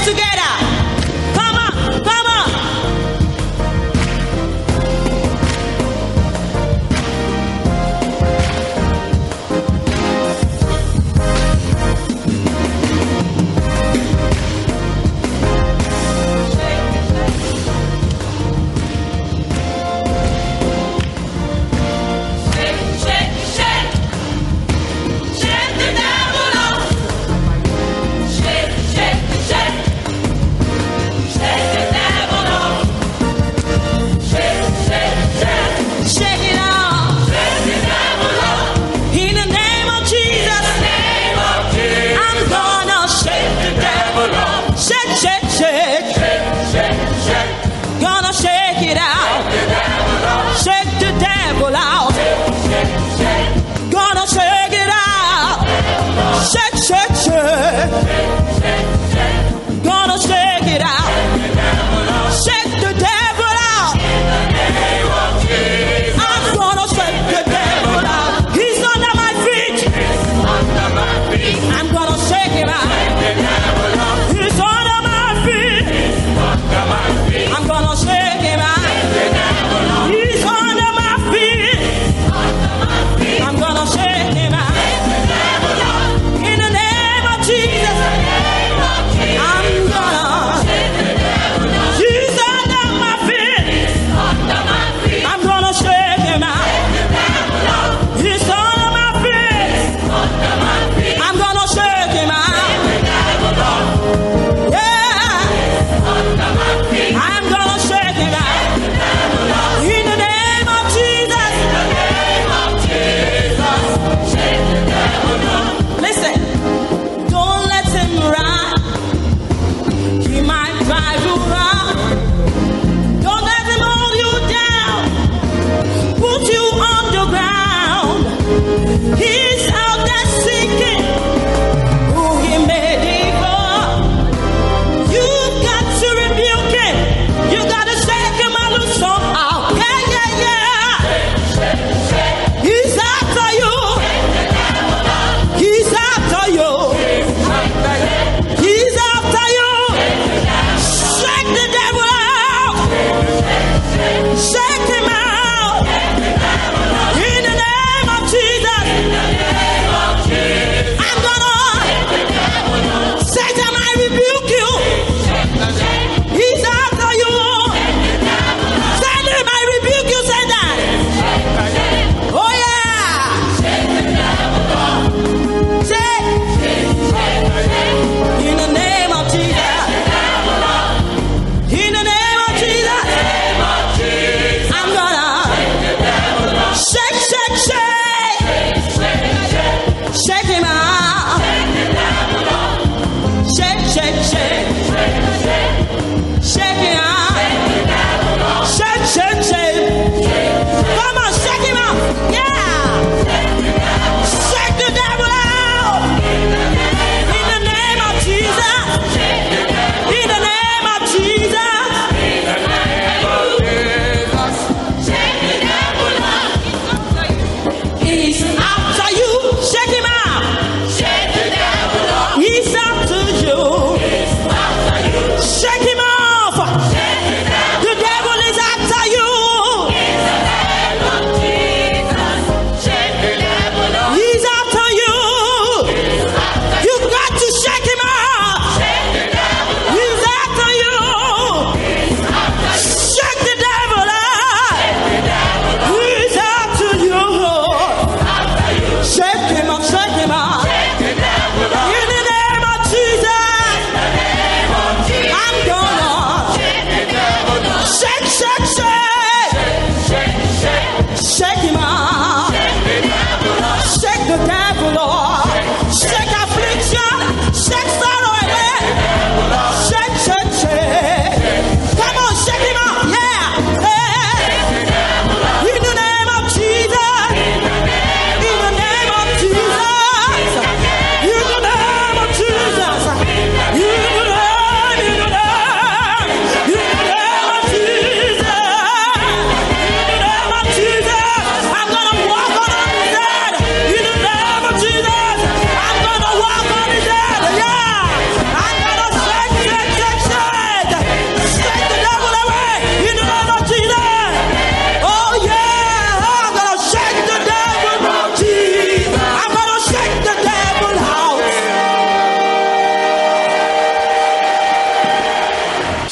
together. Come on, come on.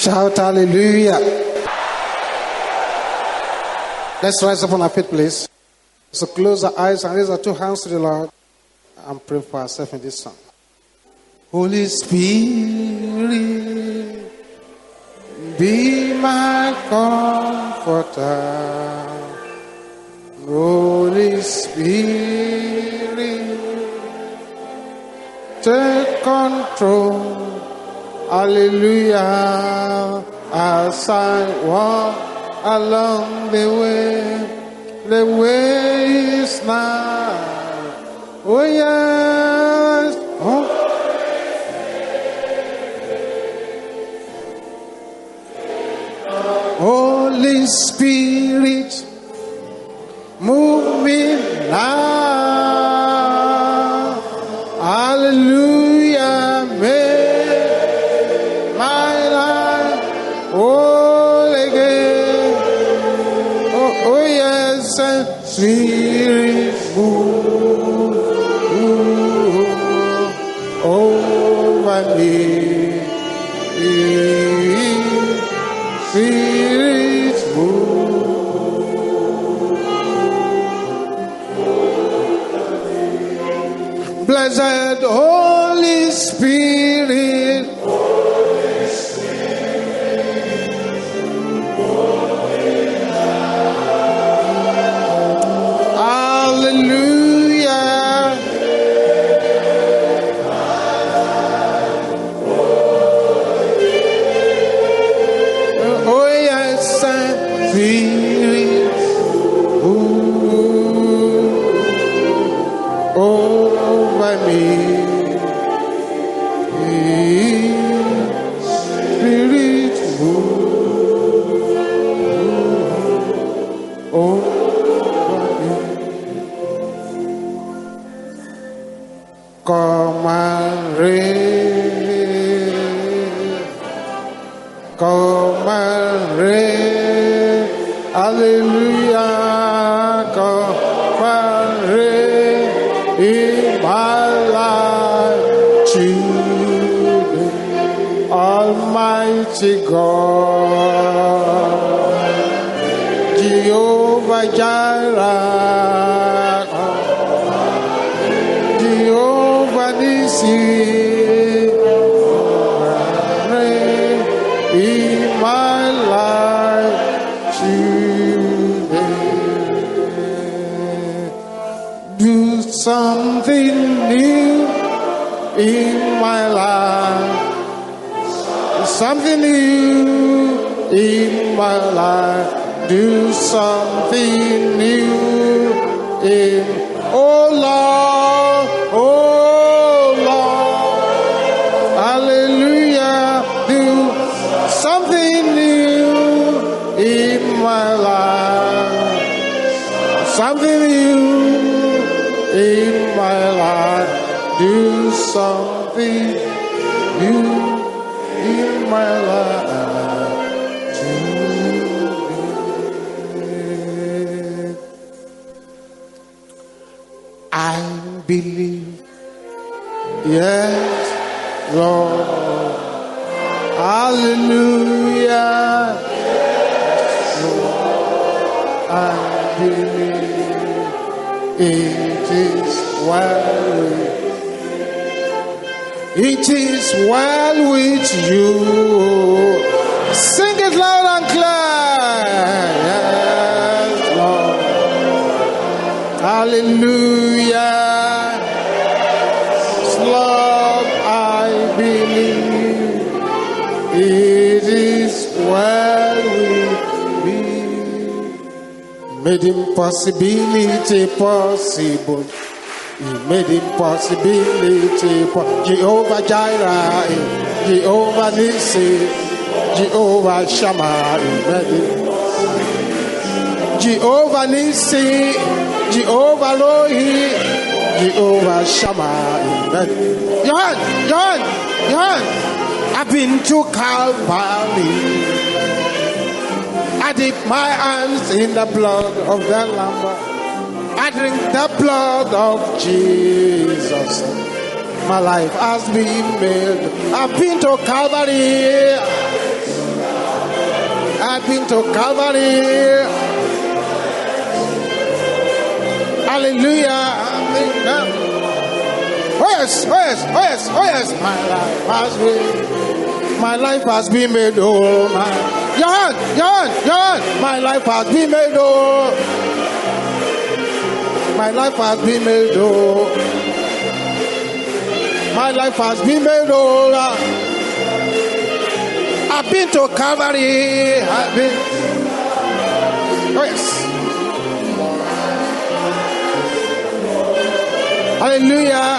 Shout hallelujah. Let's rise up on our feet, please. So close our eyes and raise our two hands to the Lord and pray for ourselves in this song. Holy Spirit, be my comforter. Holy Spirit, take control. Hallelujah. As I walk along the way is now. Oh yes. Oh. Holy Spirit, move me now. Hallelujah. Make my life whole again. Oh yes, and Spirit, move over me. Spirit, move. Blessed Holy Spirit, hallelujah. Oh yes, and Spirit, move over me. Spirit, move over me. Come and reign. Come and reign. Hallelujah. Come and reign in my life today. Almighty God, Jehovah Jireh, Jehovah Nissi, reign in my life today. Do something new in my life. Something new in my life. Do something new in, oh Lord, oh Lord, hallelujah. Do something new in my life. Something new in my life. Do something new in my life today. I believe, yes, Lord, hallelujah, Lord, I believe it is well. It is well with you. Sing it loud and clear. Yes, Lord. Hallelujah. Lord, I believe it is well with me. Made impossibility possible. He made impossibility possible. Jehovah Jireh, Jehovah Nissi, Jehovah Shammah, He made it. Jehovah Nissi, Jehovah Rohi, Jehovah Shammah, He made it. Your hand. I've been to Calvary. I dip my hands in the blood of the Lamb. I drink the blood of Jesus. My life has been made. I've been to Calvary. I've been to Calvary. Hallelujah. Oh yes, oh yes, oh yes, oh yes. My life has been made whole. Your hand. My life has been made whole. My life has been made whole. My life has been made whole. I've been to Calvary. I've been. Oh yes. Hallelujah.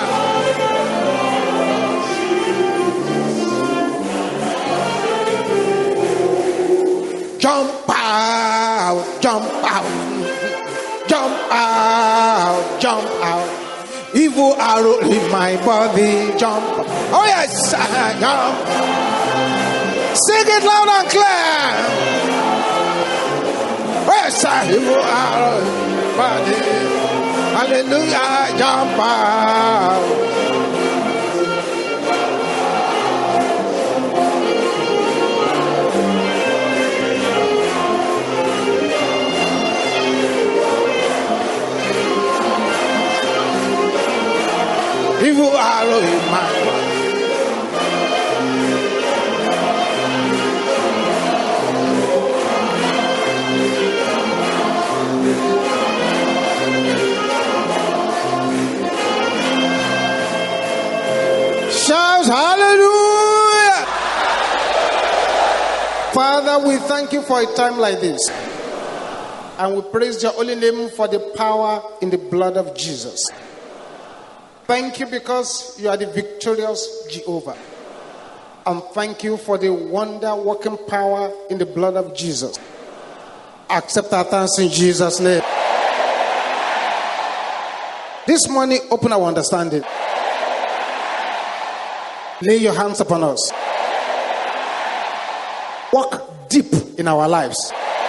Jump out, jump out, jump out, jump out. Evil arrow in my body, jump. Oh yes, jump. Sing it loud and clear. Oh yes, evil arrow in my body. Hallelujah, jump out. Evil arrow in my body. Shout hallelujah. Father, we thank you for a time like this. And we praise your holy name for the power in the blood of Jesus. Thank you because you are the victorious Jehovah. And thank you for the wonder-working power in the blood of Jesus. Accept our thanks in Jesus' name. This morning, open our understanding. Lay your hands upon us. Walk deep in our lives.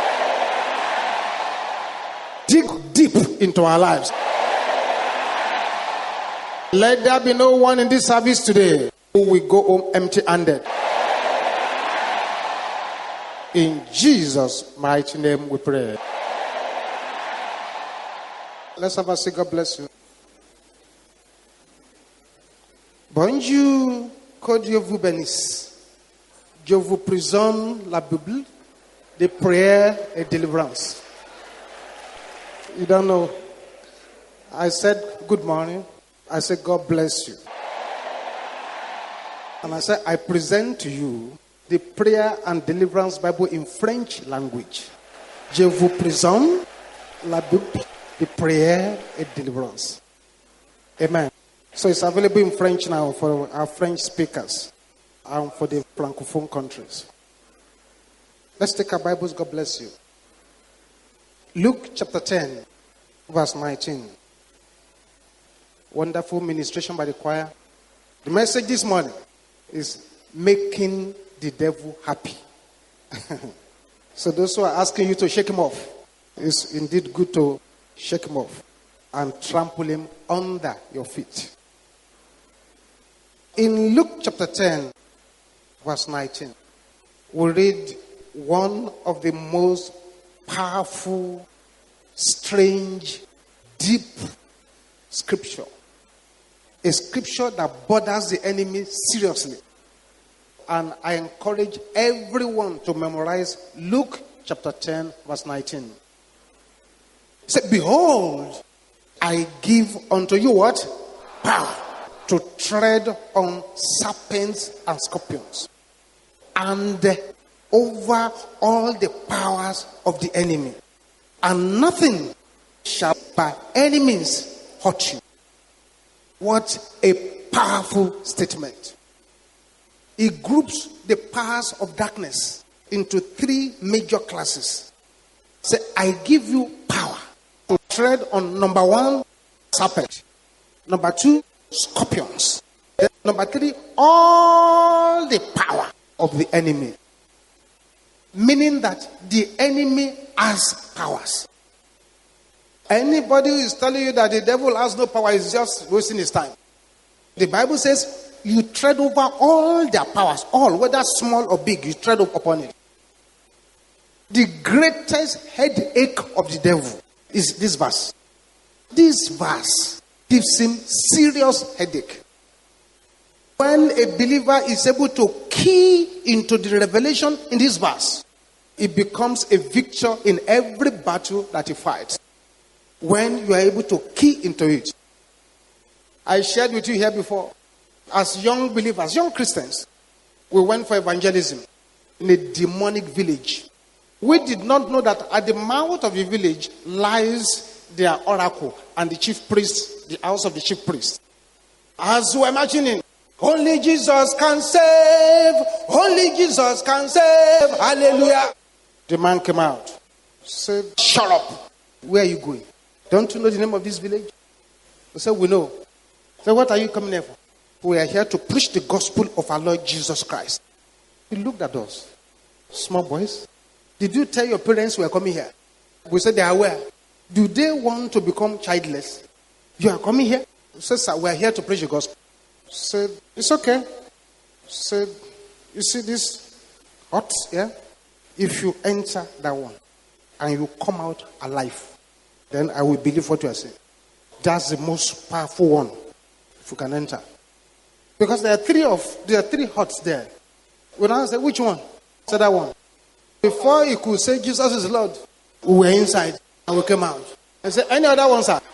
Dig deep into our lives. Let there be no one in this service today who will go home empty-handed. In Jesus' mighty name we pray. Let's have a say, God bless you. Bonjour, que Dieu vous bénisse. Je vous présente la Bible, the prayer and deliverance. You don't know. I said good morning. I said God bless you. And I said I present to you the prayer and deliverance Bible in French language. Je vous présente la Bible, the prayer and deliverance. Amen. So it's available in French now for our French speakers and for the Francophone countries. Let's take our Bibles. God bless you. Luke chapter 10, verse 19. Wonderful ministration by the choir. The message this morning is making the devil happy. So those who are asking you to shake him off, it's indeed good to shake him off and trample him under your feet. In Luke chapter 10, verse 19, we read one of the most powerful, strange, deep scripture. A scripture that bothers the enemy seriously. And I encourage everyone to memorize Luke chapter 10, verse 19. It said, behold, I give unto you what? Power to tread on serpents and scorpions, and over all the powers of the enemy, and nothing shall by any means hurt you. What a powerful statement. He groups the powers of darkness into three major classes. Say, I give you power to tread on number one, serpent. Number two, scorpions. Then number three, all the power of the enemy. Meaning that the enemy has powers. Anybody who is telling you that the devil has no power is just wasting his time. The Bible says you tread over all their powers, all, whether small or big, you tread upon it. The greatest headache of the devil is this verse. This verse gives him serious headache. When a believer is able to key into the revelation in this verse, it becomes a victor in every battle that he fights. When you are able to key into it. I shared with you here before, as young believers, young Christians, we went for evangelism in a demonic village. We did not know that at the mouth of the village lies their oracle and the chief priest, the house of the chief priest. As we were imagining, only Jesus can save, only Jesus can save, hallelujah. The man came out, said, shut up, where are you going? Don't you know the name of this village? He said, we know. I said, what are you coming here for? We are here to preach the gospel of our Lord Jesus Christ. He looked at us. Small boys, did you tell your parents we are coming here? We said they are aware. Do they want to become childless? You are coming here? He said, sir, we are here to preach the gospel. He said, it's okay. He said, you see this hut here? If you enter that one and you come out alive, then I will believe what you are saying. That's the most powerful one. If you can enter. Because there are three huts there. When I said, which one? I said that one. Before he could say Jesus is Lord, we were inside and we came out. I said, any other one, sir?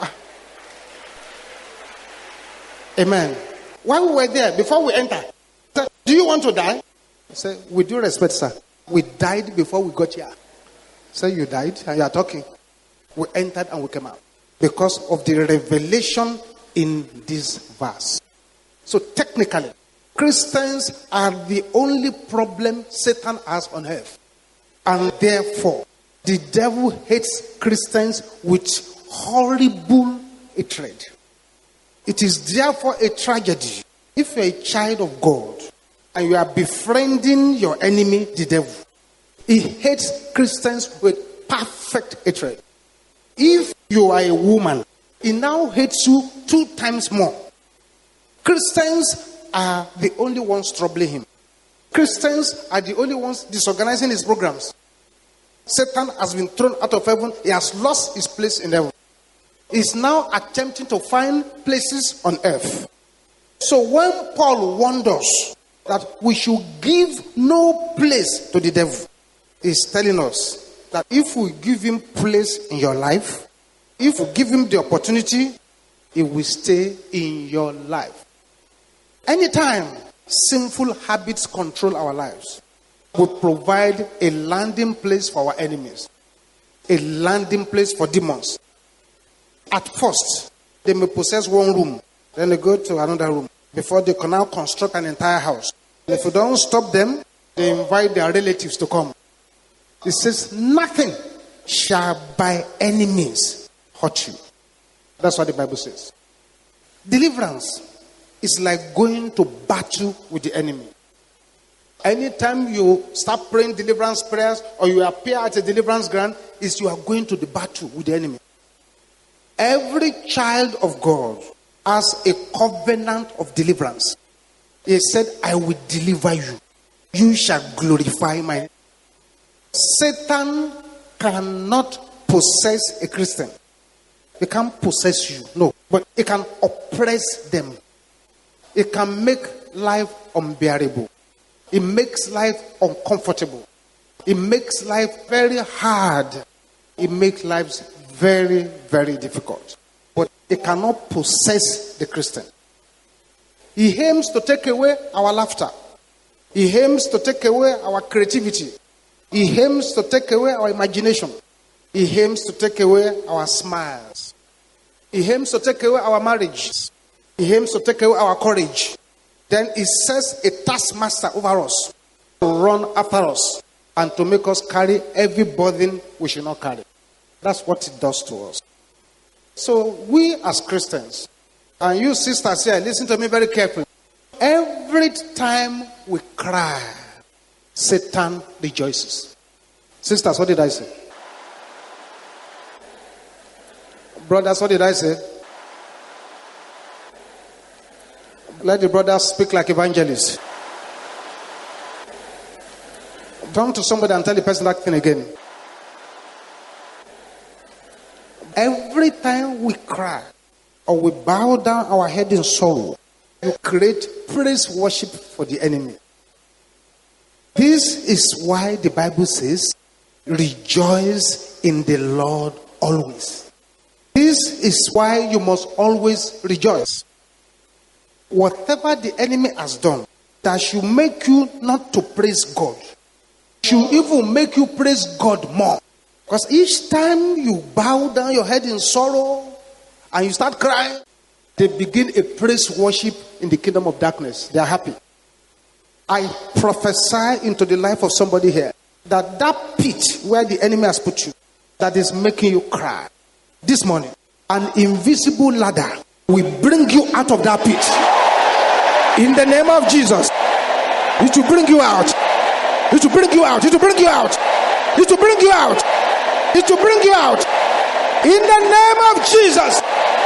Amen. While we were there, before we entered, said, do you want to die? I said, with due respect, sir, we died before we got here. I said, you died and you are talking. We entered and we came out. Because of the revelation in this verse. So technically, Christians are the only problem Satan has on earth. And therefore, the devil hates Christians with horrible hatred. It is therefore a tragedy if you're a child of God and you are befriending your enemy, the devil. He hates Christians with perfect hatred. If you are a woman, he now hates you 2 times more. Christians are the only ones troubling him. Christians are the only ones disorganizing his programs. Satan has been thrown out of heaven. He has lost his place in heaven. He's now attempting to find places on earth. So when Paul warned us that we should give no place to the devil, he's telling us that if we give him place in your life, if we give him the opportunity, he will stay in your life. Anytime sinful habits control our lives, we provide a landing place for our enemies, a landing place for demons. At first, they may possess one room, then they go to another room before they can now construct an entire house. And if you don't stop them, they invite their relatives to come. It says, nothing shall by any means hurt you. That's what the Bible says. Deliverance is like going to battle with the enemy. Anytime you start praying deliverance prayers or you appear at a deliverance ground, is you are going to the battle with the enemy. Every child of God has a covenant of deliverance. He said, I will deliver you. You shall glorify my name. Satan cannot possess a Christian. He can't possess you. No. But he can oppress them. It can make life unbearable. It makes life uncomfortable. It makes life very hard. It makes lives very, very difficult. But it cannot possess the Christian. He aims to take away our laughter. He aims to take away our creativity. He aims to take away our imagination. He aims to take away our smiles. He aims to take away our marriages. He aims to take away our courage. Then he sets a taskmaster over us to run after us and to make us carry every burden we should not carry. That's what it does to us. So we as Christians, and you sisters here, listen to me very carefully. Every time we cry, Satan rejoices. Sisters, what did I say? Brothers, what did I say? Let the brothers speak like evangelists. Turn to somebody and tell the person that thing again. Every time we cry or we bow down our head in sorrow, you create praise worship for the enemy. This is why the Bible says, rejoice in the Lord always. This is why you must always rejoice. Whatever the enemy has done that should make you not to praise God, should even make you praise God more. Because each time you bow down your head in sorrow and you start crying, they begin a praise worship in the kingdom of darkness. They are happy. I prophesy into the life of somebody here that pit where the enemy has put you, that is making you cry, this morning, an invisible ladder will bring you out of that pit. In the name of Jesus, it will bring you out. It will bring you out. It will bring you out. It will bring you out. It will bring you out. In the name of Jesus.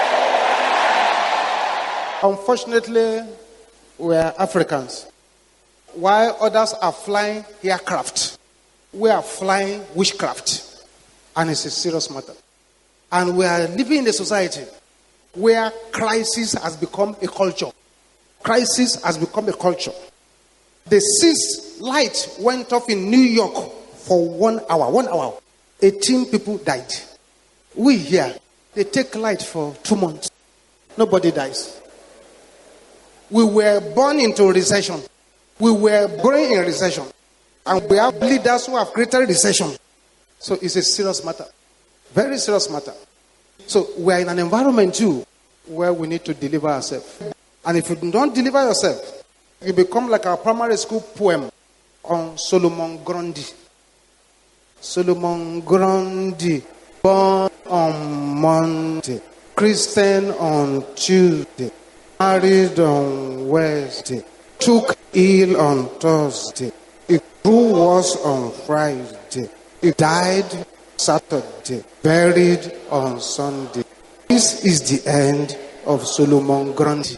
Unfortunately, we are Africans. While others are flying aircraft, we are flying witchcraft. And it's a serious matter. And we are living in a society where crisis has become a culture. Crisis has become a culture. The 6th light went off in New York for 1 hour. 1 hour. 18 people died. We here, they take light for 2 months. Nobody dies. We were born into recession. We were growing in recession. And we have leaders who have created recession. So it's a serious matter. Very serious matter. So we are in an environment too where we need to deliver ourselves. And if you don't deliver yourself, you become like our primary school poem on Solomon Grundy. Solomon Grundy, born on Monday, Christian on Tuesday, married on Wednesday, took ill on Thursday, he grew worse on Friday, he died Saturday, buried on Sunday. This is the end of Solomon Grundy.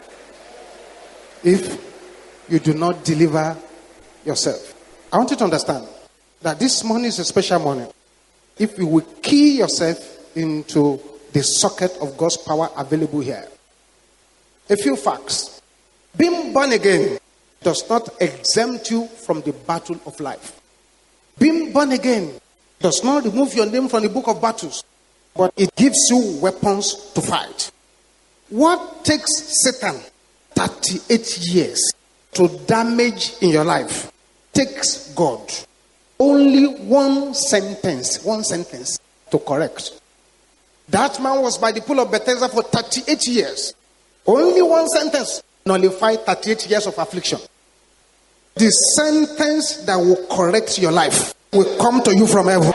If you do not deliver yourself, I want you to understand that this morning is a special morning. If you will key yourself into the socket of God's power available here. A few facts. Being born again does not exempt you from the battle of life. Being born again does not remove your name from the book of battles, but it gives you weapons to fight. What takes Satan 38 years to damage in your life takes God only one sentence to correct. That man was by the pool of Bethesda for 38 years. Only one sentence nullified 38 years of affliction. The sentence that will correct your life will come to you from heaven.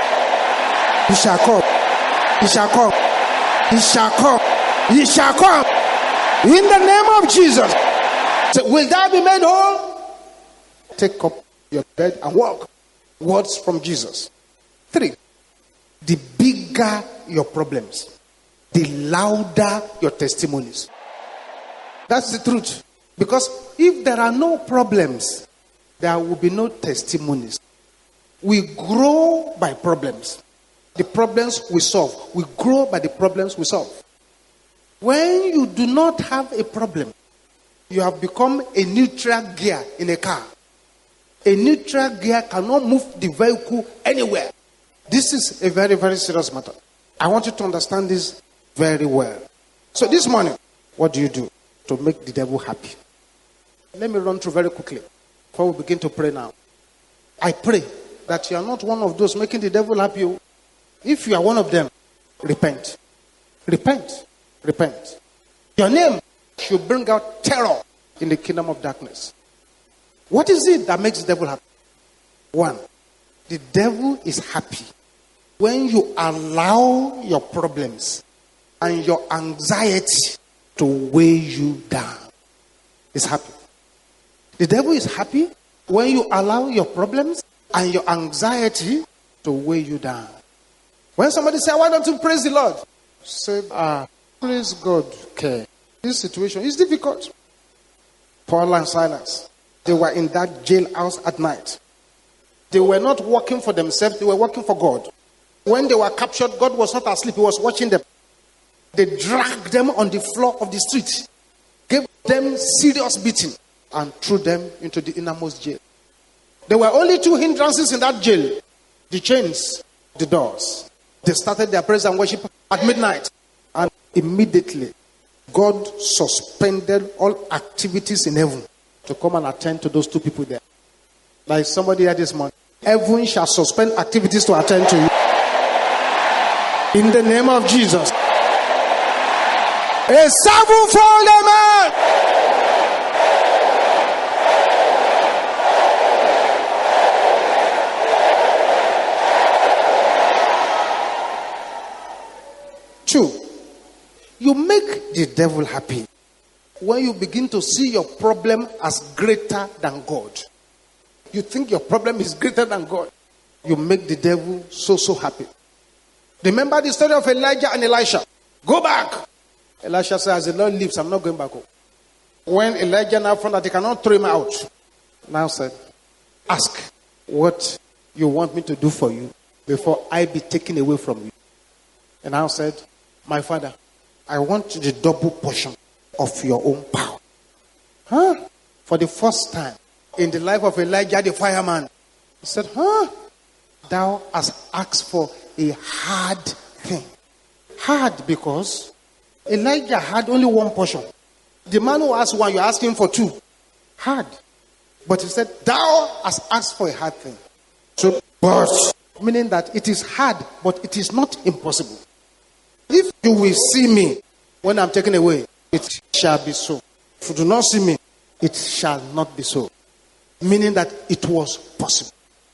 He shall come. He shall come. He shall come. He shall come. In the name of Jesus. So, will thou be made whole? Take up your bed and walk. Words from Jesus. 3. The bigger your problems, the louder your testimonies. That's the truth. Because if there are no problems, there will be no testimonies. We grow by problems. The problems we solve. We grow by the problems we solve. When you do not have a problem, you have become a neutral gear in a car. A neutral gear cannot move the vehicle anywhere. This is a very, very serious matter. I want you to understand this very well. So this morning, what do you do to make the devil happy? Let me run through very quickly before we begin to pray now. I pray that you are not one of those making the devil happy. If you are one of them, repent. Repent. Repent. Your name should bring out terror in the kingdom of darkness. What is it that makes the devil happy? 1, the devil is happy when you allow your problems and your anxiety to weigh you down. He's happy. The devil is happy when you allow your problems and your anxiety to weigh you down. When somebody says, why don't you praise the Lord? Say, praise God. Okay. This situation is difficult. Paul and Silas, they were in that jailhouse at night. They were not working for themselves, they were working for God. When they were captured, God was not asleep, he was watching them. They dragged them on the floor of the street, gave them serious beating, and threw them into the innermost jail. There were only two hindrances in that jail: the chains, the doors. They started their praise and worship at midnight, and immediately God suspended all activities in heaven to come and attend to those two people there. Like somebody here this morning, heaven shall suspend activities to attend to you. In the name of Jesus. A sevenfold amen. Two, you make the devil happy when you begin to see your problem as greater than God. You think your problem is greater than God. You make the devil so happy. Remember the story of Elijah and Elisha. Go back. Elisha said, as the Lord lives, I'm not going back home. When Elijah now found that he cannot throw him out, now said, ask what you want me to do for you before I be taken away from you. And now said, my father, I want the double portion of your own power. For the first time in the life of Elijah the fireman, he said, thou hast asked for a hard thing. Hard because Elijah had only one portion. The man who asked one, you're asking for two. Hard. But he said, thou hast asked for a hard thing. So, but, meaning that it is hard, but it is not impossible. If you will see me when I'm taken away, it shall be so. If you do not see me, it shall not be so. Meaning that it was possible.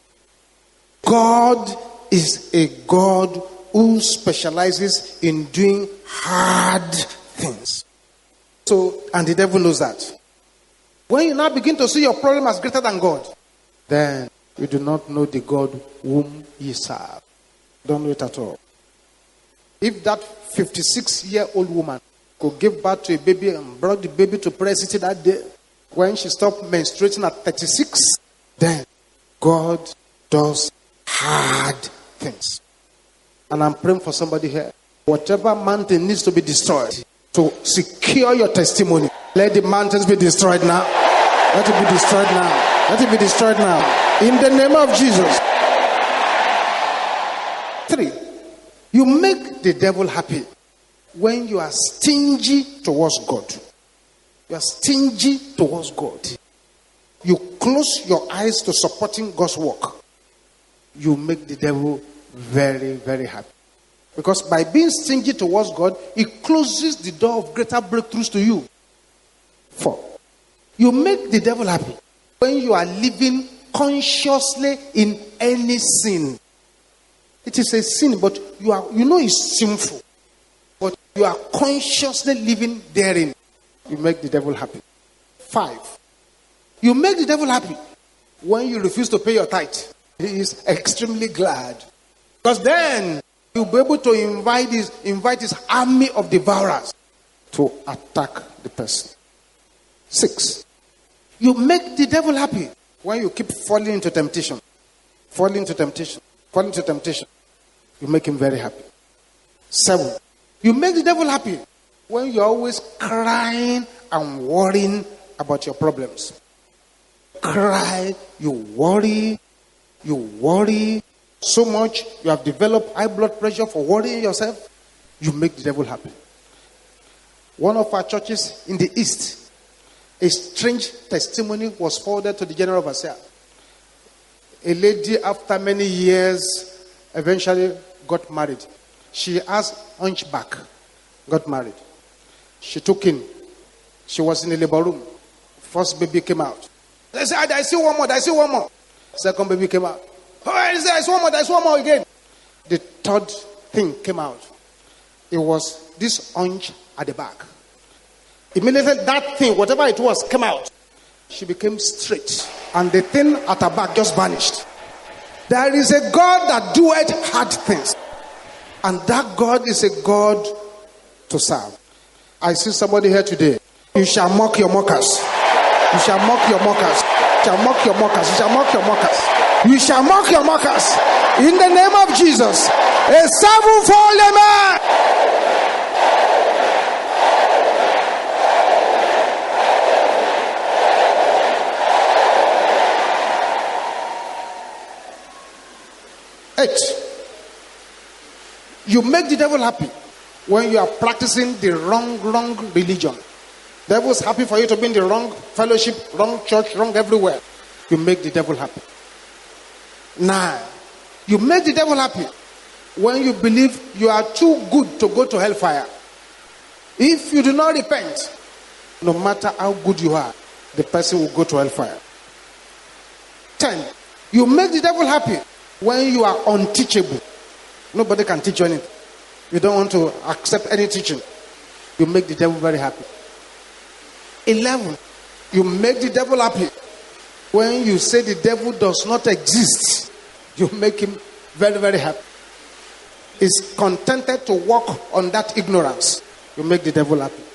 God is a God who specializes in doing hard things. So, and the devil knows that. When you now begin to see your problem as greater than God, then you do not know the God whom ye serve. Don't know it at all. If that 56-year-old woman could give birth to a baby and brought the baby to prayer city that day, when she stopped menstruating at 36, then God does hard things. And I'm praying for somebody here. Whatever mountain needs to be destroyed to secure your testimony, let the mountains be destroyed now. Let it be destroyed now. Let it be destroyed now. In the name of Jesus. 3. You make the devil happy when you are stingy towards God. You are stingy towards God. You close your eyes to supporting God's work. You make the devil very, very happy. Because by being stingy towards God, it closes the door of greater breakthroughs to you. 4. You make the devil happy when you are living consciously in any sin. It is a sin, but you know it's sinful. But you are consciously living therein. You make the devil happy. 5. You make the devil happy when you refuse to pay your tithe. He is extremely glad. Because then you'll be able to invite his army of devourers to attack the person. 6. You make the devil happy when you keep falling into temptation. Falling into temptation. Falling into temptation. You make him very happy. 7. You make the devil happy when you're always crying and worrying about your problems. Cry, you worry so much, you have developed high blood pressure for worrying yourself. You make the devil happy. One of our churches in the East, a strange testimony was forwarded to the general overseer. A lady, after many years, eventually got married. She has hunchback, got married. She took in. She was in the labor room. First baby came out. They said, I see one more. Second baby came out. Oh, I see one more again. The third thing came out. It was this hunch at the back. Immediately that thing, whatever it was, came out. She became straight. And the thing at her back just vanished. There is a God that doeth hard things. And that God is a God to serve. I see somebody here today. You shall mock your mockers. You shall mock your mockers. You shall mock your mockers. You shall mock your mockers. You shall mock your mockers. In the name of Jesus. A sevenfold amen. You make the devil happy when you are practicing the wrong religion. The devil is happy for you to be in the wrong fellowship, wrong church, wrong everywhere. You make the devil happy. 9. You make the devil happy when you believe you are too good to go to hellfire. If you do not repent, no matter how good you are, the person will go to hellfire. 10. You make the devil happy when you are unteachable. Nobody can teach you anything. You don't want to accept any teaching. You make the devil very happy. 11. You make the devil happy when you say the devil does not exist. You make him very, very happy. He's contented to walk on that ignorance. You make the devil happy.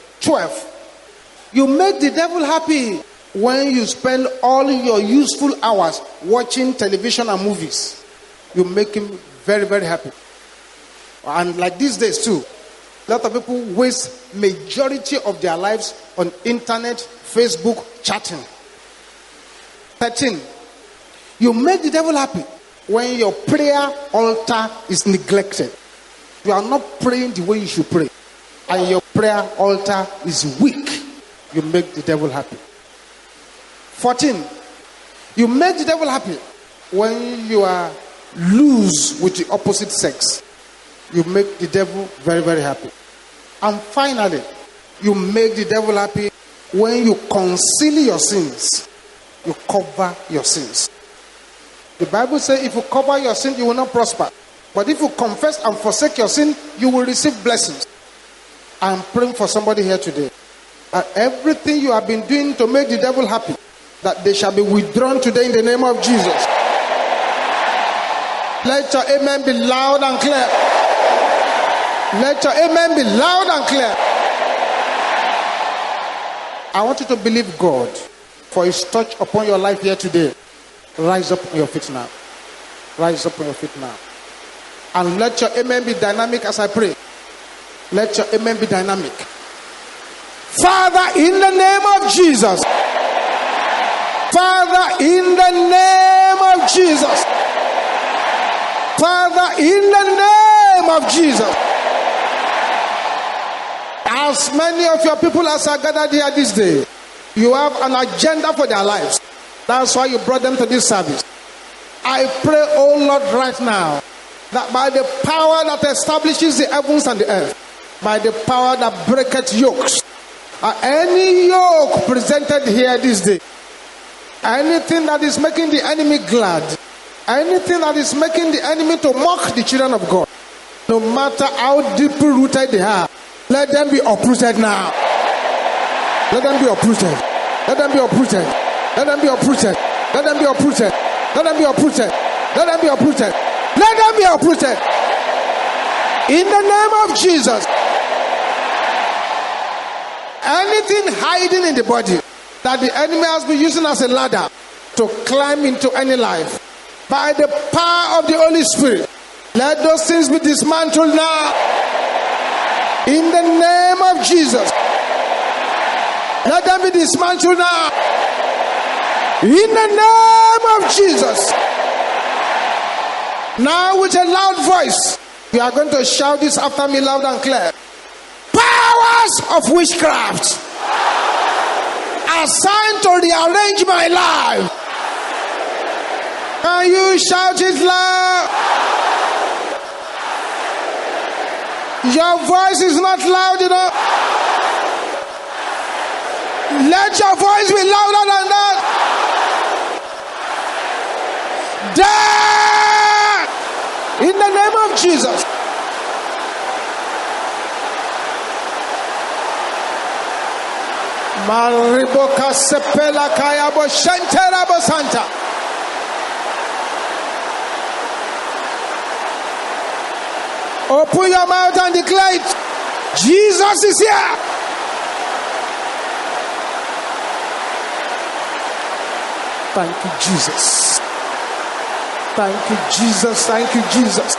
12. You make the devil happy when you spend all your useful hours watching television and movies. You make him very, very happy. And like these days too, a lot of people waste majority of their lives on internet, Facebook, chatting. 13. You make the devil happy when your prayer altar is neglected. You are not praying the way you should pray, and your prayer altar is weak. You make the devil happy. 14. You make the devil happy when you are loose with the opposite sex. You make the devil very, very happy. And finally, you make the devil happy when you conceal your sins. You cover your sins. The Bible says if you cover your sin, you will not prosper. But if you confess and forsake your sin, you will receive blessings. I'm praying for somebody here today. Everything you have been doing to make the devil happy, that they shall be withdrawn today in the name of Jesus. Let your amen be loud and clear. Let your amen be loud and clear. I want you to believe God for his touch upon your life here today. Rise up on your feet now. Rise up on your feet now. And let your amen be dynamic as I pray. Let your amen be dynamic. Father, in the name of Jesus. Father, in the name of Jesus. Father, in the name of Jesus. As many of your people as are gathered here this day, you have an agenda for their lives. That's why you brought them to this service. I pray, oh Lord, right now, that by the power that establishes the heavens and the earth, by the power that breaketh yokes, any yoke presented here this day, anything that is making the enemy glad, anything that is making the enemy to mock the children of God, no matter how deeply rooted they are, let them be uprooted now. Let them be uprooted. Let them be uprooted. Let them be uprooted. Let them be uprooted. Let them be uprooted. Let them be uprooted. Let them be uprooted. In the name of Jesus. Anything hiding in the body that the enemy has been using as a ladder to climb into any life, by the power of the Holy Spirit, let those things be dismantled now. In the name of Jesus. Let them be dismantled now. In the name of Jesus. Now with a loud voice, you are going to shout this after me loud and clear. Powers of witchcraft assigned to rearrange my life. Can you shout it loud? Your voice is not loud enough. Let your voice be louder than that. Die! In the name of Jesus. Mariboka sepela kayabo shentera bosanta. Open your mouth and declare it. Jesus is here. Thank you, Jesus. Thank you, Jesus. Thank you, Jesus.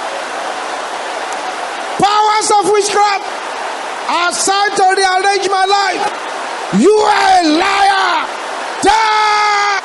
Powers of witchcraft are assigned to rearrange my life. You are a liar. Die.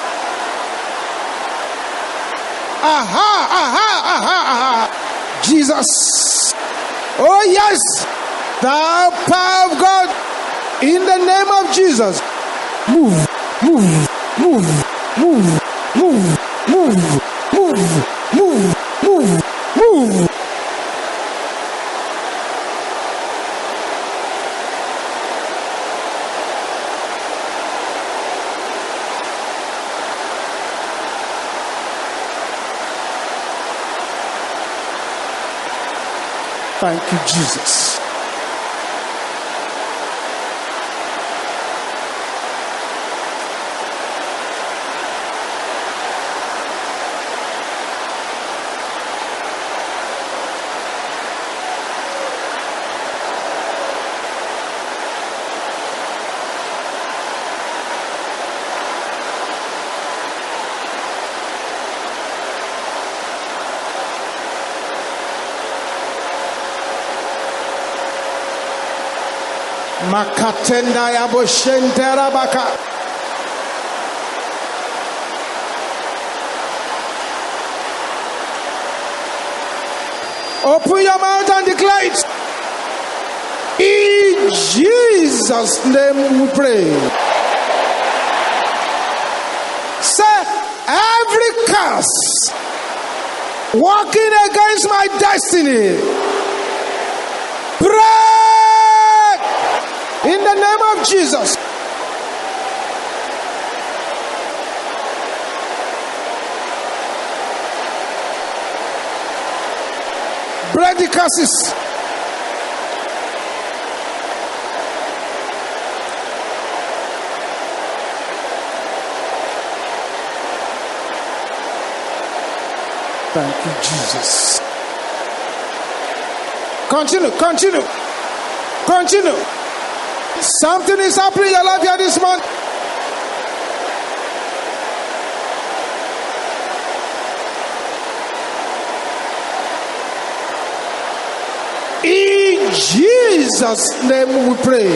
Aha, aha, aha, aha. Jesus. Oh, yes. The power of God. In the name of Jesus. Move, move, move, move, move, move, move, move, move, move. Thank you, Jesus. Makatenda yabo shentera baka. Open your mouth and declare it. In Jesus' name we pray. Say, every curse working against my destiny, pray. In the name of Jesus. Break the curses. Thank you, Jesus. Continue, continue, continue. Something is happening in your life here this month. In Jesus' name we pray.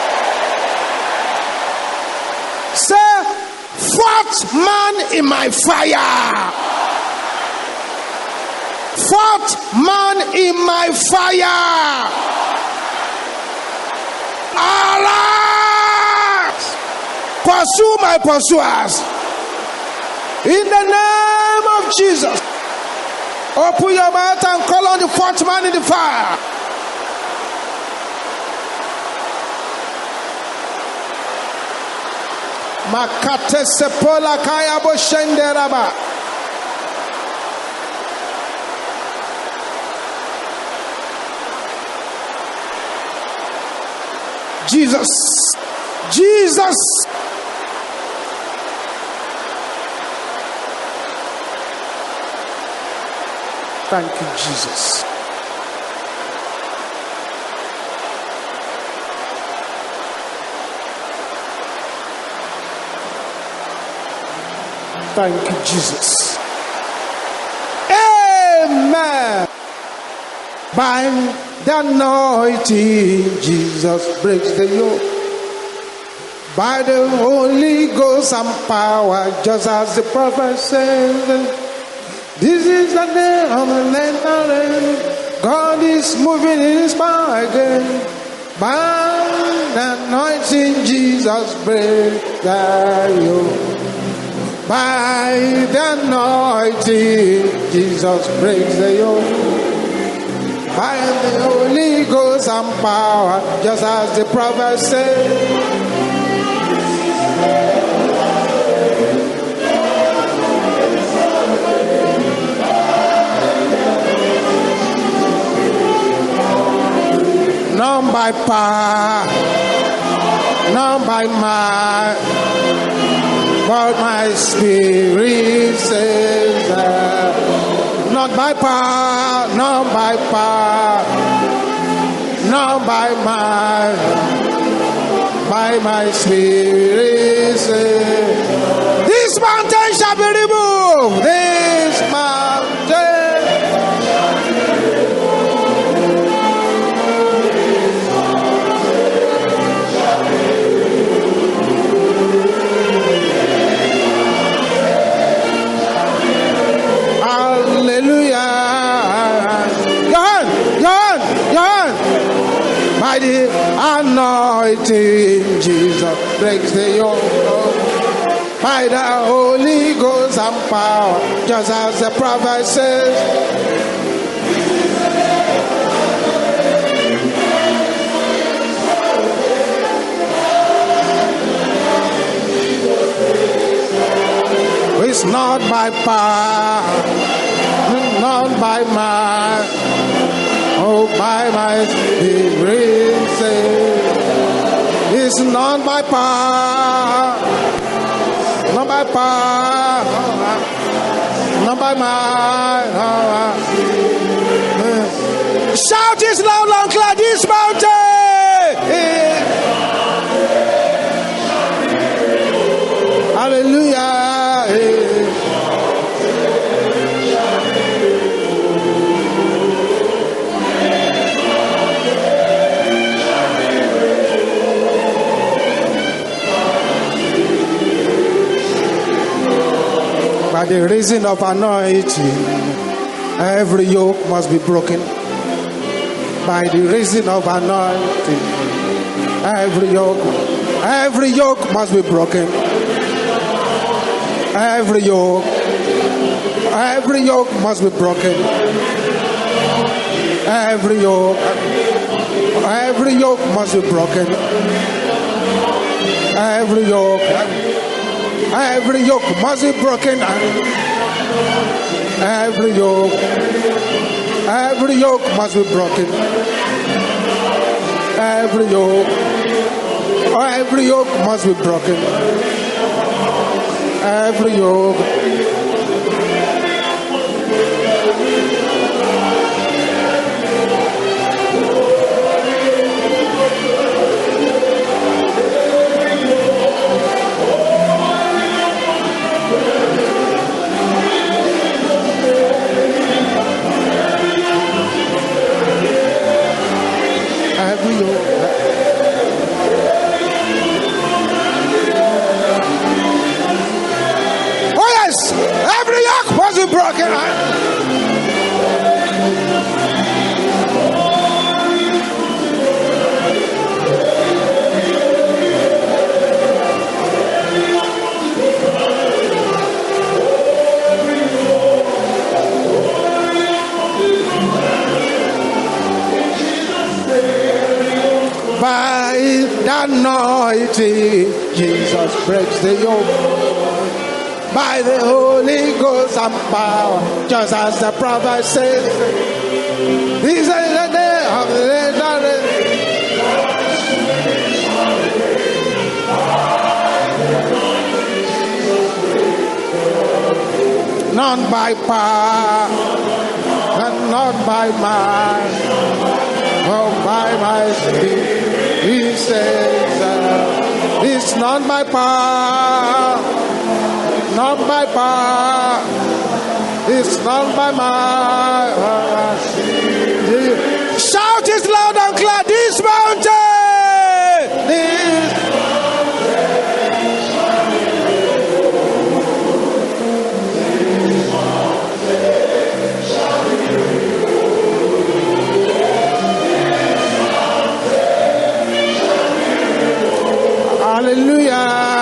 Say, fourth man in my fire. Fourth man in my fire. Arise! Pursue my pursuers. In the name of Jesus. Open your mouth and call on the fourth man in the fire. Makate sepola kaya bo shenderaba. Jesus. Jesus. Thank you, Jesus. Thank you, Jesus. Amen. By the anointing, Jesus breaks the yoke. By the Holy Ghost and power, just as the prophet said. This is the day of the Lord. God is moving in his power again. By the anointing, Jesus breaks the yoke. By the anointing, Jesus breaks the yoke. By the Holy Ghost and power, just as the prophet said. Not by power, not by might, but my spirit says that. Not by power, not by power, not by might, by my spirit says. This mountain shall be removed. This mountain. anointing, Jesus breaks the yoke. By the Holy Ghost and power, just as the prophet says. It's not by power, not by might, oh, by my spirit, it's not by power, not by power, not by might. Shout this loud and clear, this mountain. Hallelujah. By the reason of anointing, every yoke must be broken. By the reason of anointing, every yoke must be broken. Every yoke must be broken. Every yoke must be broken. Every yoke must be broken. Every yoke must be broken. Every yoke must be broken. Every yoke. Every yoke. Every yoke must be broken. By the anointing, Jesus breaks the yoke. By the Holy Ghost and power, just as the prophet says. This is the day of the not by power, and not by might, but by my spirit. He says, it's not by power. Not by power, it's not by my. Shout this loud and clear, this mountain. Hallelujah.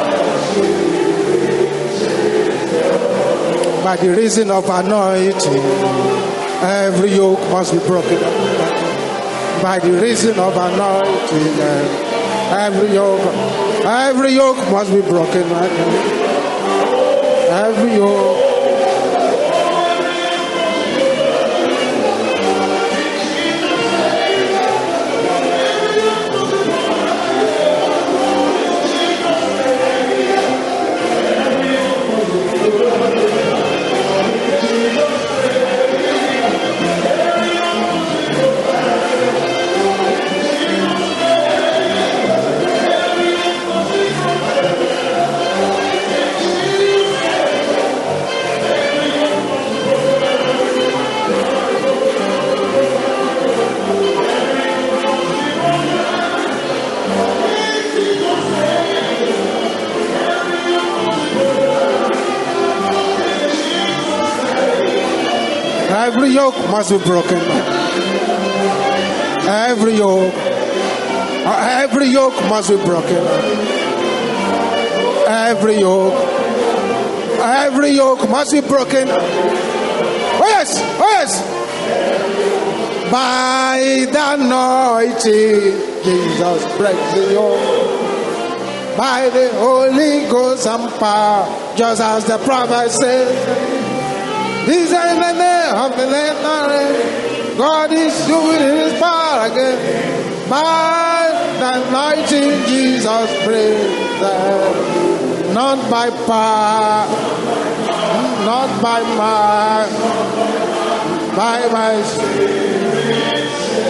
By the reason of anointing, every yoke must be broken. By the reason of anointing, every yoke must be broken. Every yoke. Every yoke must be broken. Every yoke Every yoke must be broken. Every yoke must be broken. Oh yes, oh yes. By the anointing, Jesus breaks the yoke. By the Holy Ghost and power, just as the prophet said. This is the name of the Lord. God is doing his power again. By the anointing, Jesus breaks them. Not by power, not by might, by my spirit.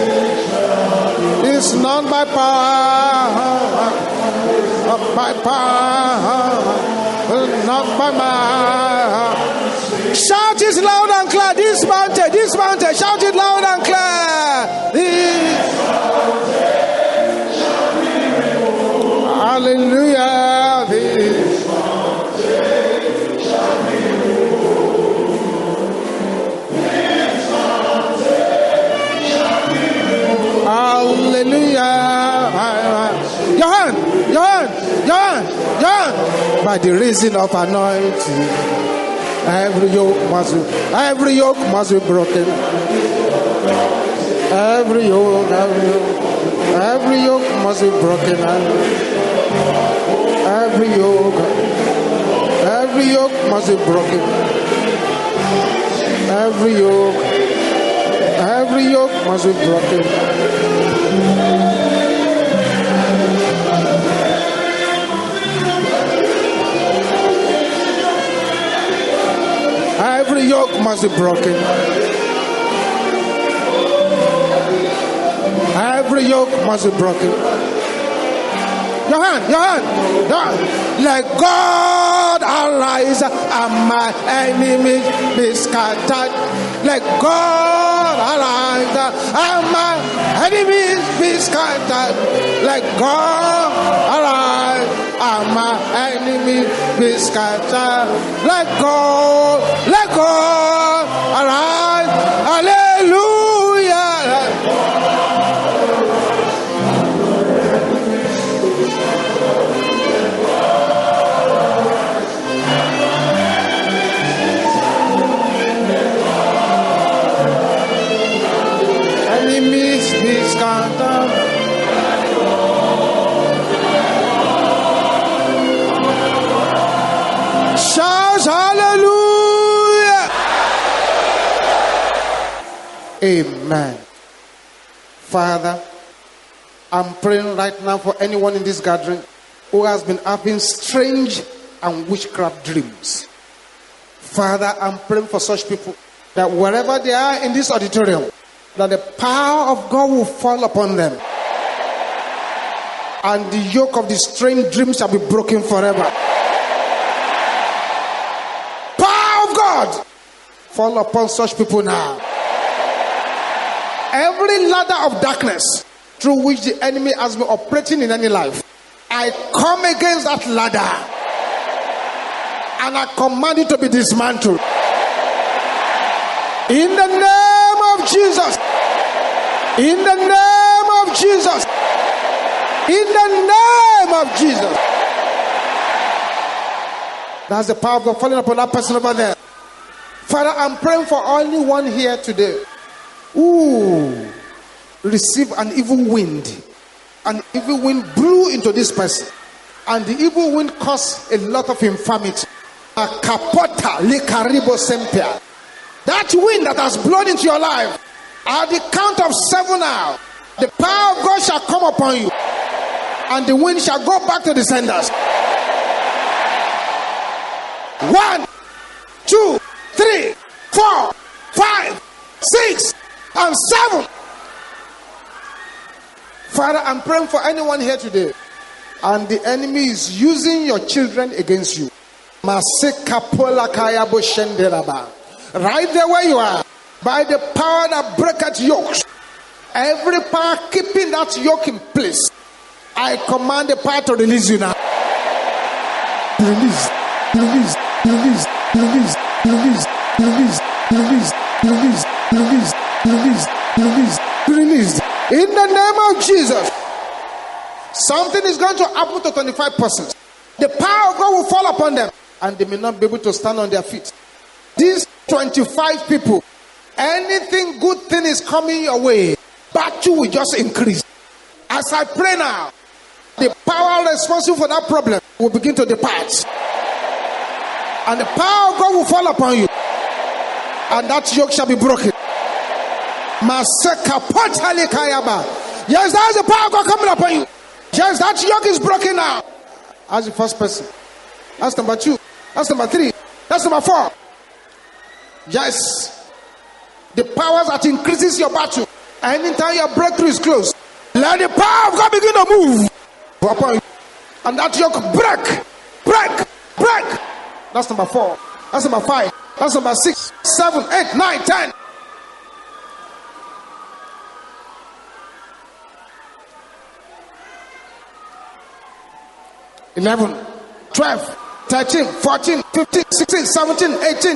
It's not by power, not by power, not by might. Shout it loud and clear. This mountain, shout it loud and clear. Hallelujah. This mountain shall be moved. Hallelujah. Your hand. By the reason of anointing, every yoke must be broken. Every yoke must be broken. Every yoke must be broken. Every yoke must be broken. Every yoke must be broken. Every yoke must be broken. Your hand. Let God arise and my enemies be scattered. Let God arise and my enemies be scattered. Let God arise and my enemies be scattered. Let God arise. Hallelujah. Enemies be scattered. Shout hallelujah. Amen. Father, I'm praying right now for anyone in this gathering who has been having strange and witchcraft dreams. Father, I'm praying for such people that wherever they are in this auditorium, that the power of God will fall upon them. And the yoke of the strange dreams shall be broken forever. Power of God fall upon such people now. Every ladder of darkness through which the enemy has been operating in any life, I come against that ladder and I command it to be dismantled. In the name of Jesus. In the name of Jesus. In the name of Jesus. That's the power of God falling upon that person over there. Father, I'm praying for only one here today. Receive an evil wind. An evil wind blew into this person. And the evil wind caused a lot of infirmity. A capota likaribo sempia. That wind that has blown into your life, at the count of 7 now, the power of God shall come upon you, and the wind shall go back to the senders. 1, 2, 3, 4, 5, 6, and 7. Father, I'm praying for anyone here today, and the enemy is using your children against you. Right there where you are, by the power that breaketh yokes, every power keeping that yoke in place, I command the power to release you now. Release. In the name of Jesus. Something is going to happen to 25 persons. The power of God will fall upon them, and they may not be able to stand on their feet. These 25 people, anything good thing is coming your way, battle will just increase. As I pray now, the power responsible for that problem will begin to depart, and the power of God will fall upon you, and that yoke shall be broken. Yes, there is the power of God coming upon you. Yes, that yoke is broken now. That's the first person. That's number 2. That's number 3. That's number 4. Yes, the power that increases your battle. Anytime your breakthrough is close, let the power of God begin to move upon you, and that yoke break. That's number 4. That's number 5. That's number 6, 7, 8, 9, 10. 11, 12, 13, 14, 15, 16, 17, 18.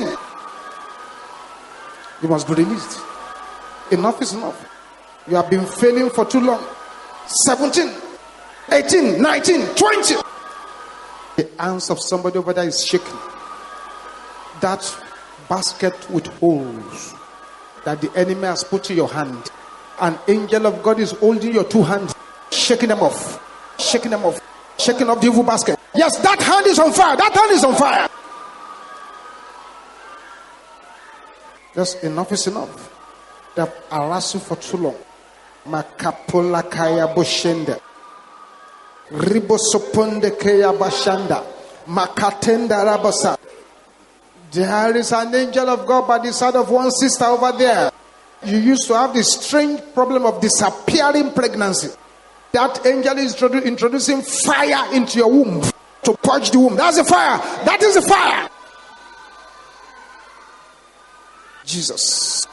You must be released. Enough is enough. You have been failing for too long. 17, 18, 19, 20. The hands of somebody over there is shaking. That basket with holes that the enemy has put in your hand, an angel of God is holding your 2 hands, shaking them off, shaking off the evil basket. Yes, that hand is on fire. That hand is on fire. Just enough is enough. They have harassed you for too long. Makapola kaya boshende, ribosoponde kaya bashanda, makatenda rabasa. There is an angel of God by the side of one sister over there. You used to have this strange problem of disappearing pregnancy. That angel is introducing fire into your womb to purge the womb. That's the fire. That is the fire. Jesus.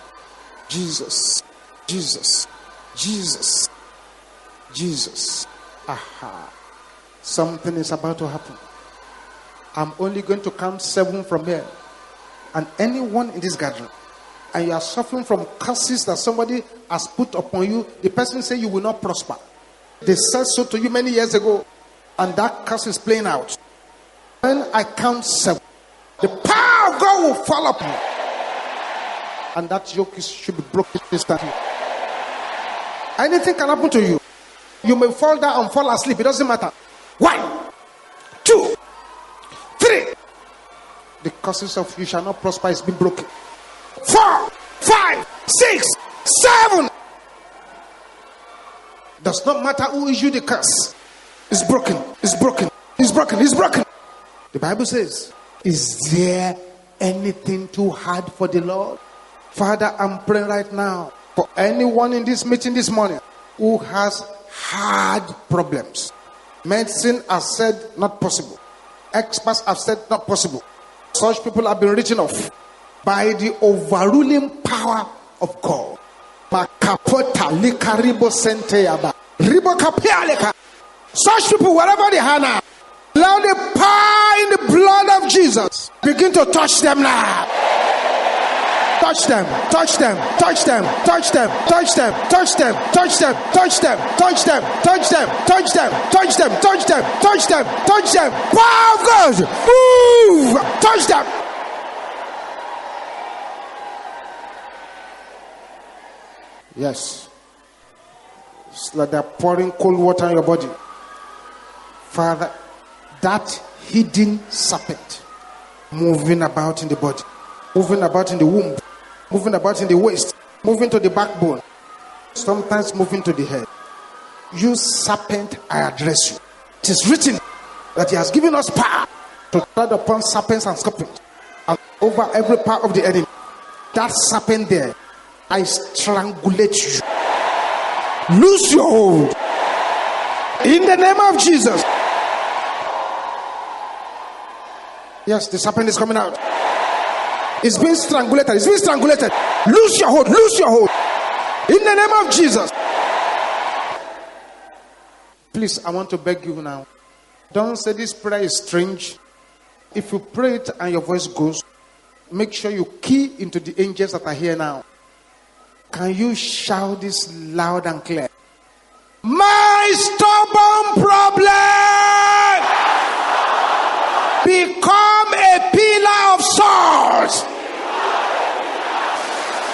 Aha. Something is about to happen. I'm only going to count 7 from here. And anyone in this gathering, and you are suffering from curses that somebody has put upon you, the person say you will not prosper. They said so to you many years ago, and that curse is playing out. When I count 7, the power of God will fall upon you, and that yoke should be broken instantly. Anything can happen to you. You may fall down and fall asleep. It doesn't matter. 1, 2, 3. The curses of you shall not prosper has been broken. 4, 5, 6, 7. Does not matter who issued the curse. It's broken. The Bible says, is there anything too hard for the Lord? Father, I'm praying right now for anyone in this meeting this morning who has hard problems. Medicine has said not possible. Experts have said not possible. Such people have been written off by the overruling power of God. Such people, wherever they are now, allow the power in the blood of Jesus begin to touch them now. Touch them. Power of God, move, touch them. Yes, it's like they're pouring cold water on your body. Father, that hidden serpent moving about in the body, moving about in the womb, moving about in the waist, moving to the backbone, sometimes moving to the head. You serpent, I address you. It is written that he has given us power to tread upon serpents and scorpions and over every part of the enemy. That serpent there, I strangulate you. Lose your hold in the name of Jesus. Yes, the serpent is coming out. It's being strangulated. Lose your hold in the name of Jesus. Please, I want to beg you now, don't say this prayer is strange. If you pray it and your voice goes, make sure you key into the angels that are here now. Can you shout this loud and clear? My stubborn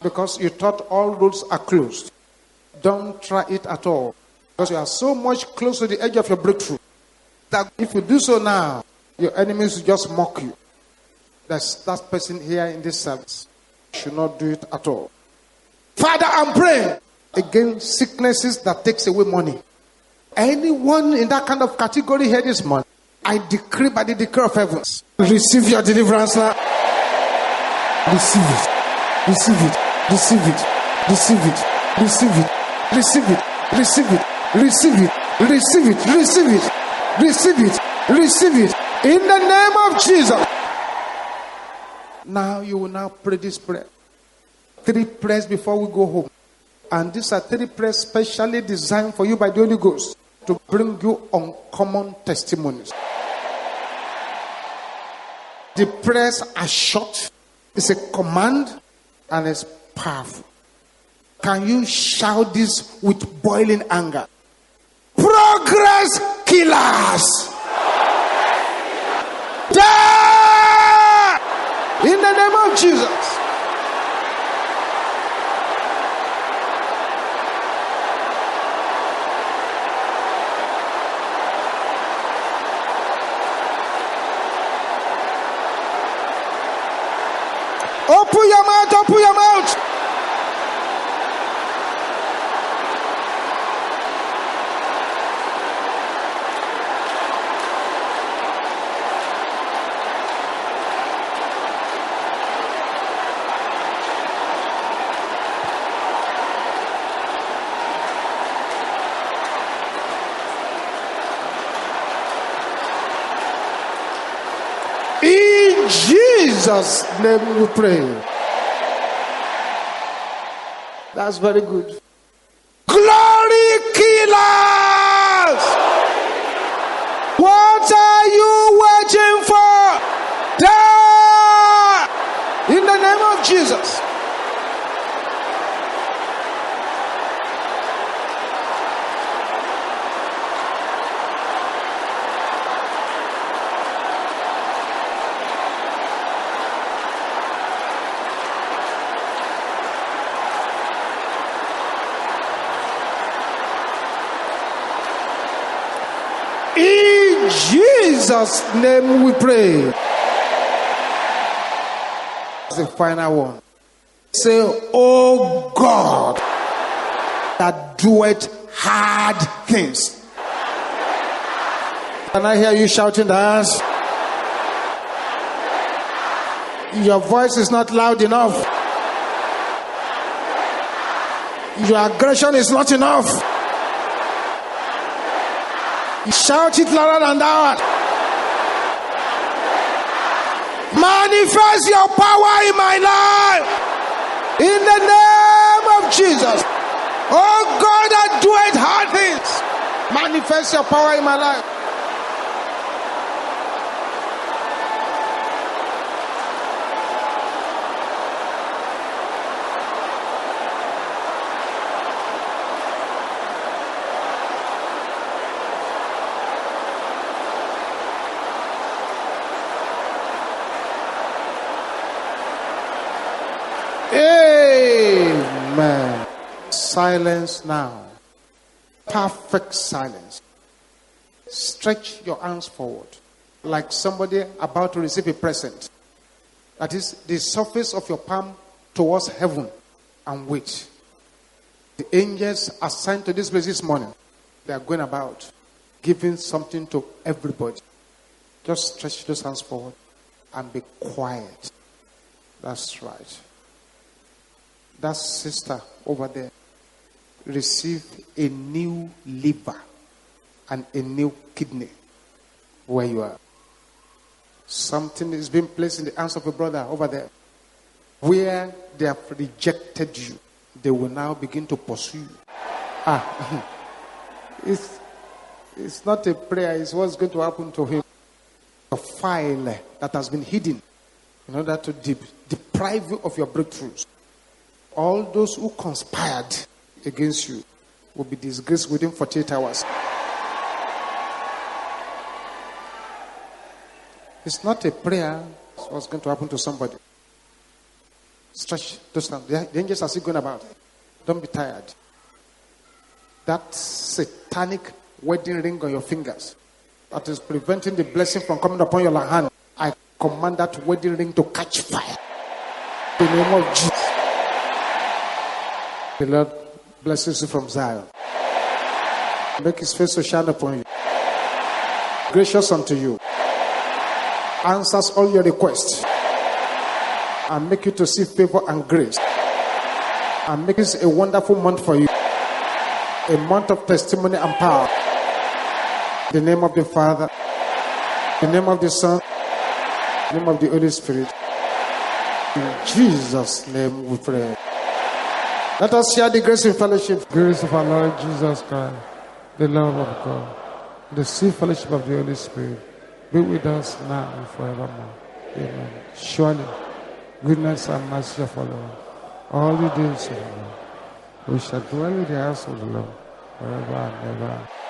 because you thought all roads are closed. Don't try it at all. Because you are so much close to the edge of your breakthrough that if you do so now, your enemies will just mock you. That's that person here in this service. Should not do it at all. Father, I'm praying against sicknesses that takes away money. Anyone in that kind of category here this month, I decree by the decree of heavens, receive your deliverance now. Receive it. Receive it. Receive it. Receive it. Receive it. Receive it. Receive it. Receive it. Receive it. Receive it. Receive it. Receive it. In the name of Jesus. Now you will now pray this prayer. 3 prayers before we go home. And these are 3 prayers specially designed for you by the Holy Ghost to bring you uncommon testimonies. The prayers are short. It's a command and it's powerful. Can you shout this with boiling anger? Progress killers! Die! In the name of Jesus. Open your mouth, open your mouth. In Jesus' name we pray. That's very good. Glory killers! What are you waiting for? Die! In the name of Jesus. In Jesus' name we pray. The final one. Say, oh God, that doeth hard things. Can I hear you shouting that? Your voice is not loud enough. Your aggression is not enough. Shout it louder than that. Manifest your power in my life. In the name of Jesus. Oh God, that doeth hard things. Manifest your power in my life. Amen. Silence now. Perfect silence. Stretch your arms forward like somebody about to receive a present. That is the surface of your palm towards heaven, and wait. The angels assigned to this place this morning, they are going about giving something to everybody. Just stretch those hands forward and be quiet. That's right. That sister over there received a new liver and a new kidney where you are. Something is being placed in the hands of a brother over there. Where they have rejected you, they will now begin to pursue you. It's not a prayer, it's what's going to happen to him. A file that has been hidden in order to deprive you of your breakthroughs. All those who conspired against you will be disgraced within 48 hours. It's not a prayer. It's what's going to happen to somebody. Stretch those hands. The angels are still going about. Don't be tired. That satanic wedding ring on your fingers that is preventing the blessing from coming upon your hand, I command that wedding ring to catch fire. In the name of Jesus. The Lord blesses you from Zion. Make his face to shine upon you. Gracious unto you. Answers all your requests. And make you to see favor and grace. And make this a wonderful month for you. A month of testimony and power. In the name of the Father, in the name of the Son, in the name of the Holy Spirit. In Jesus' name we pray. Let us share the grace in fellowship. Grace of our Lord Jesus Christ, the love of God, the sweet fellowship of the Holy Spirit, be with us now and forevermore. Amen. Surely, goodness and mercy shall follow us all the days of our life. We shall dwell in the house of the Lord forever and ever.